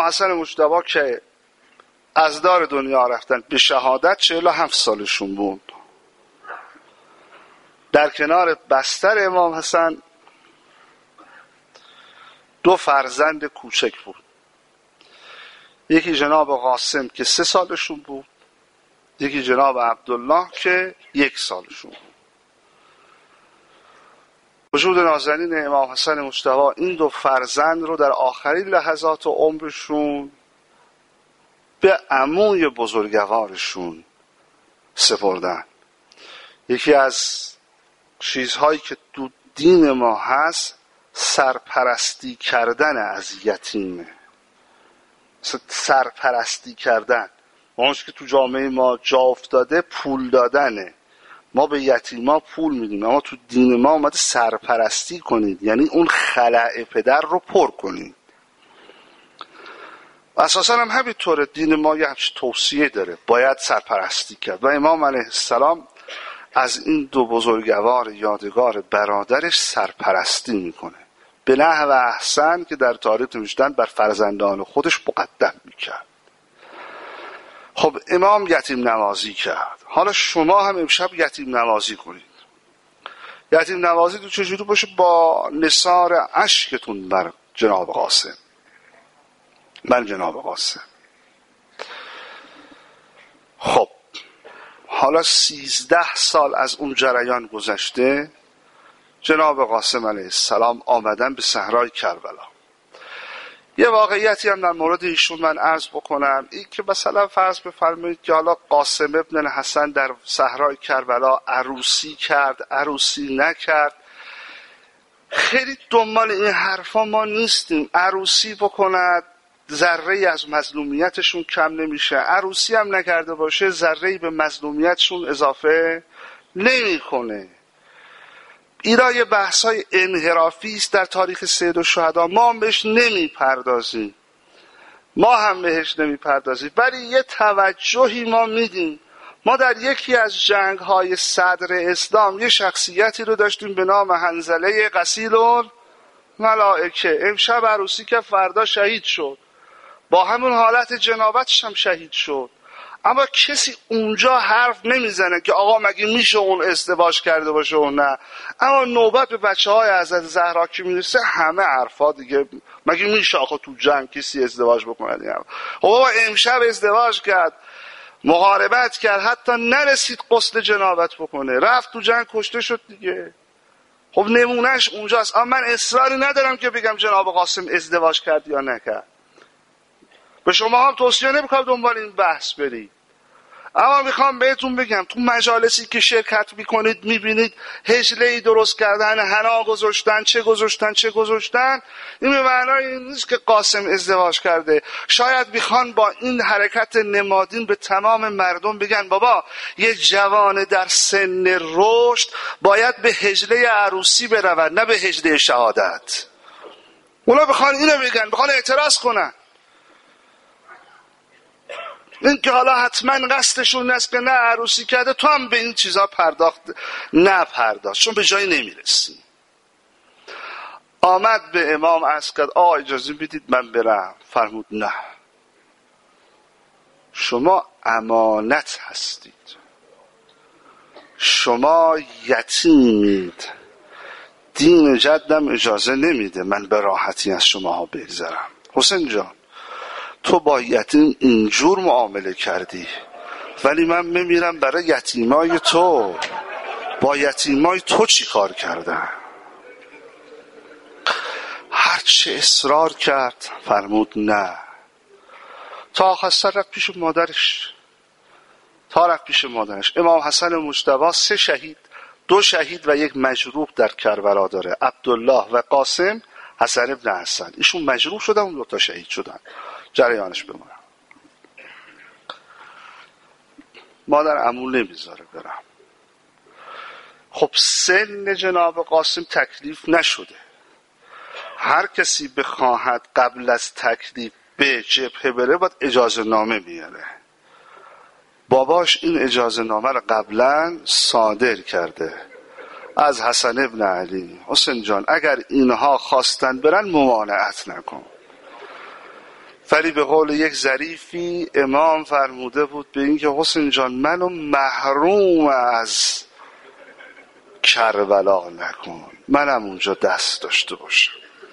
امام حسن مجتبی که از دار دنیا رفتن به شهادت 47 سالشون بود. در کنار بستر امام حسن 2 فرزند کوچک بود. یکی جناب قاسم که 3 سالشون بود، یکی جناب عبدالله که 1 سالشون بود. وجود نازنین امام حسن مجتبی این 2 فرزند رو در آخرین لحظات عمرشون به عموی بزرگوارشون سپردن. یکی از چیزهایی که تو دین ما هست سرپرستی کردن از یتیمه. سرپرستی کردن اونش که تو جامعه ما جا افتاده پول دادنه. ما به یتیما پول میدیم، اما تو دین ما اومده سرپرستی کنید، یعنی اون خلأ پدر رو پر کنید. اساسا هم همینطوره، دین ما یه همچین توصیه داره، باید سرپرستی کرد. و امام علیه السلام از این 2 بزرگوار یادگار برادرش سرپرستی میکنه به نحو احسن که در تاریخ نوشتن بر فرزندان خودش مقدم میکرد. خب امام یتیم نوازی کرد. حالا شما هم امشب یتیم نوازی کنید. یتیم نوازی تو چجوری باشه؟ با نثار اشکتون بر جناب قاسم. من جناب قاسم. خب حالا 13 سال از اون جریان گذشته، جناب قاسم علیه السلام آمدن به صحرای کربلا. یه واقعیتی هم در مورد ایشون من عرض بکنم، این که مثلا فرض بفرمایید که حالا قاسم ابن الحسن در صحرای کربلا عروسی کرد، عروسی نکرد، خیلی دنبال این حرفا ما نیستیم. عروسی بکند ذره از مظلومیتشون کم نمیشه، عروسی هم نکرده باشه ذره به مظلومیتشون اضافه نمیکنه. ایرای بحث‌های انحرافی است در تاریخ سید الشهدا، ما هم بهش نمیپردازیم، ولی یه توجهی ما میدیم. ما در یکی از جنگ‌های صدر اسلام یه شخصیتی رو داشتیم به نام حنظله غسیل الملائکه. امشب عروسی که فردا شهید شد، با همون حالت جنابتش هم شهید شد، اما کسی اونجا حرف نمیزنه که آقا مگه میشه اون ازدواج کرده باشه و نه. اما نوبت به بچه‌های حضرت زهرا که میرسه همه حرفا دیگه، مگه میشه آقا تو جنگ کسی ازدواج بکنه دیگه. خب بابا امشب ازدواج کرد، محاربت کرد، حتی نرسید غسل جنابت بکنه، رفت تو جنگ کشته شد دیگه. خب نمونهش اونجاست. اما من اصراری ندارم که بگم جناب قاسم ازدواج کرد یا نکرد، به شما هم توصیه نمیکنم دنبال این بحث برید، اما میخوام بهتون بگم تو مجالسی که شرکت میکنید میبینید هجله‌ای درست کردن، حنا گذاشتن، چه گذاشتن، این به معنای این نیست که قاسم ازدواج کرده. شاید میخوان با این حرکت نمادین به تمام مردم بگن بابا یه جوان در سن رشد باید به هجله عروسی برود، نه به هجله شهادت. اونا بخوان اینو بگن، بخوان اعتراض کنن. این که حالا حتما قصدشون است که نه عروسی کرده، تو هم به این چیزا نپرداخت، چون به جایی نمیرسی. آمد به امام عرض کرد آقا اجازه بدید من برم. فرمود نه، شما امانت هستید، شما یتیمید، دین جدم اجازه نمیده من به راحتی از شما بگذرم. حسین جان تو با یتیم اینجور معامله کردی، ولی من میمیرم برای یتیمای تو. با یتیمای تو چی کار کردن؟ هرچه اصرار کرد فرمود نه، تا آخر رفت پیش مادرش. امام حسن مجتبی 3 شهید، 2 شهید و 1 مجروح در کربلا داره، عبدالله و قاسم حسن ابن حسن. ایشون مجروح شدن، اون 2 تا شهید شدن. جریانش بمونم. مادر عمو نمیذاره برم. خب سن جناب قاسم تکلیف نشده، هر کسی بخواهد قبل از تکلیف به جبهه بره باید اجازه نامه بیاره. باباش این اجازه نامه رو قبلا صادر کرده از حسن ابن علی. حسین جان اگر اینها خواستن برن ممانعت نکن. ولی به قول یک ظریفی امام فرموده بود به این که حسین جان منو محروم از کربلا نکن، منم اونجا دست داشته باشم.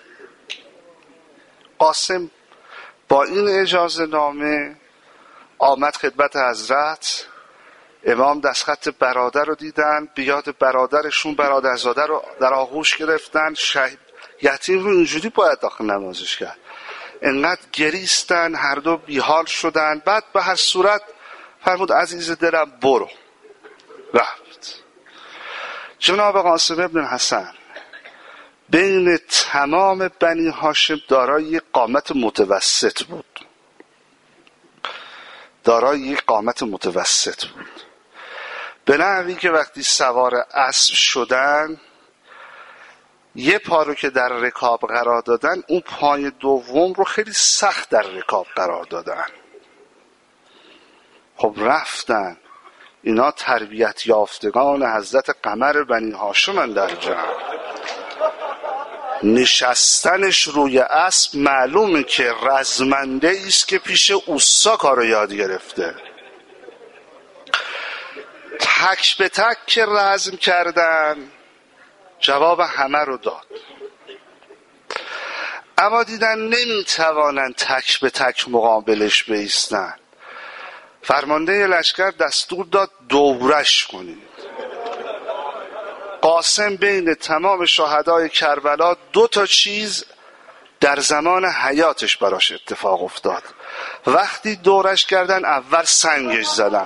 قاسم با این اجازه نامه آمد خدمت حضرت. امام دستخط برادر رو دیدن، بیاد برادرشون برادرزاده رو در آغوش گرفتن. یتیم رو اینجوری باید داخل نمازش کرد. انقدر گریستن، هر دو بیحال شدن. بعد به هر صورت فرمود عزیز دلم برو. رفت. جناب قاسم ابن حسن بین تمام بنی هاشم دارای قامت متوسط بود. به نحوی که وقتی سوار اسب شدن یه پا رو که در رکاب قرار دادن، اون پای دوم رو خیلی سخت در رکاب قرار دادن. خب رفتن. اینا تربیت یافتگان حضرت قمر بنی هاشم در جمع. نشستنش روی اسب معلومه که رزمنده ایست که پیش اوستا کارو یاد گرفته. تک به تک که رزم کردن جواب همه رو داد، اما دیدن نمیتوانن تک به تک مقابلش بایستن. فرمانده لشکر دستور داد دورش کنید. قاسم بین تمام شهدای کربلا 2 چیز در زمان حیاتش براش اتفاق افتاد. وقتی دورش کردن اول سنگش زدن.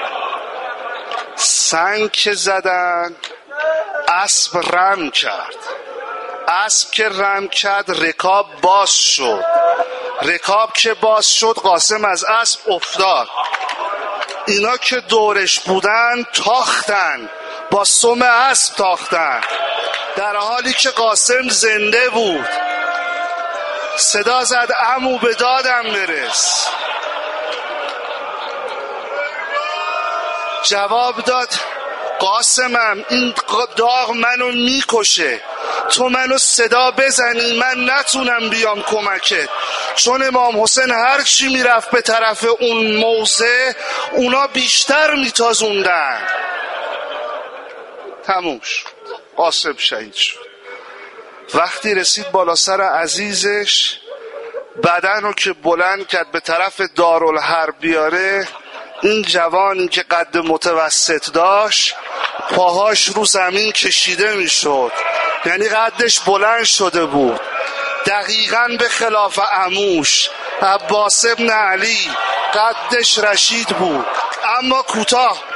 سنگ که زدن اسب رم کرد. اسب که رم کرد رکاب باز شد. رکاب که باز شد قاسم از اسب افتاد. اینا که دورش بودن تاختن، با سم اسب تاختن، در حالی که قاسم زنده بود. صدا زد عمو به دادم برس. جواب داد قاسمم این داغ منو میکشه، تو منو صدا بزنی من نتونم بیام کمکت. چون امام حسین هر چی میرفت به طرف اون موضع اونا بیشتر میتازوندن. تموم شد. قاسم شهید شد. وقتی رسید بالا سر عزیزش، بدن رو که بلند کرد به طرف دارالحرب بیاره، این جوانی که قد متوسط داشت پاهاش رو زمین کشیده میشد، یعنی قدش بلند شده بود. دقیقاً به خلاف عموش عباس ابن علی قدش رشید بود اما کوتاه